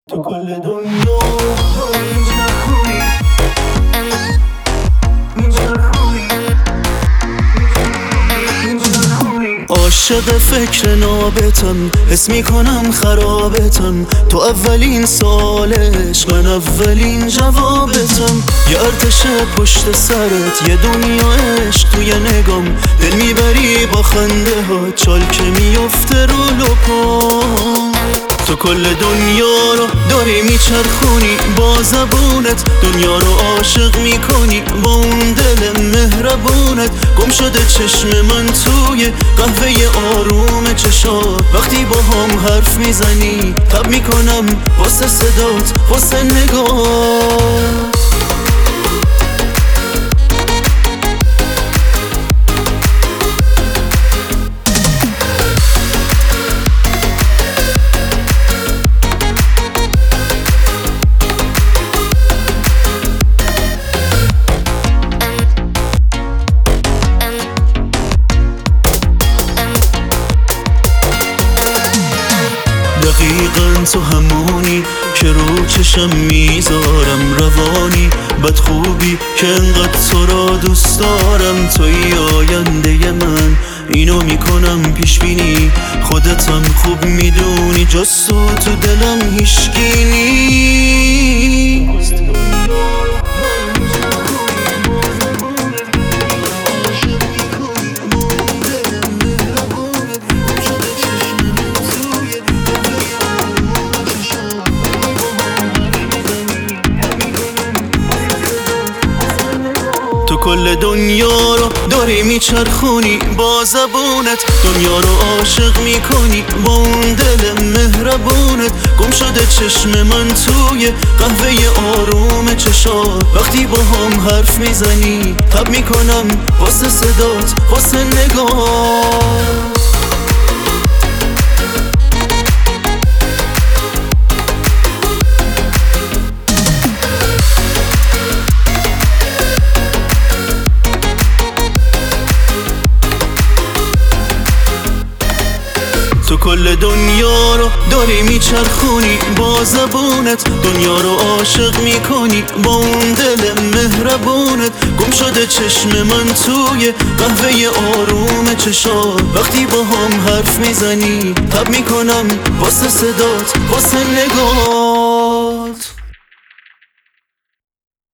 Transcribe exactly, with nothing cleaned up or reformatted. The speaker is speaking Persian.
تو کل دنیا میچرخونی میچرخونی عاشق فکر نابتم، حس میکنم خرابتم. تو اولین سالش، من اولین جوابتم. یه ارتش پشت سرت، یه دنیا عشق توی نگام. دل میبری با خنده ها، چال که میفته رو لپام. تو کل دنیا رو داری میچرخونی با زبونت، دنیا رو عاشق میکنی با اون دل مهربونت. گم شده چشم من توی قهوه آروم چشات، وقتی با هم حرف میزنی تب میکنم واسه صدات، واسه نگات. دقیقاً تو همونی که رو چشم میذارم، روانی بد خوبی که انقدر تو را دوست دارم. توی آینده من، اینو میکنم پیش بینی. خودتم خوب میدونی جز تو تو دلم هیچکی نیست. تو کل دنیا رو داری میچرخونی با زبونت، دنیا رو عاشق میکنی با اون دل مهربونت. گم شده چشم من توی قهوه آروم چشات، وقتی با هم حرف میزنی تب میکنم واسه صدات، واسه نگات. تو کل دنیا رو داری میچرخونی با زبونت، دنیا رو عاشق میکنی با اون دل مهربونت. گم شده چشم من توی قهوه آروم چشات، وقتی با هم حرف میزنی تب میکنم واسه صدات، واسه نگات.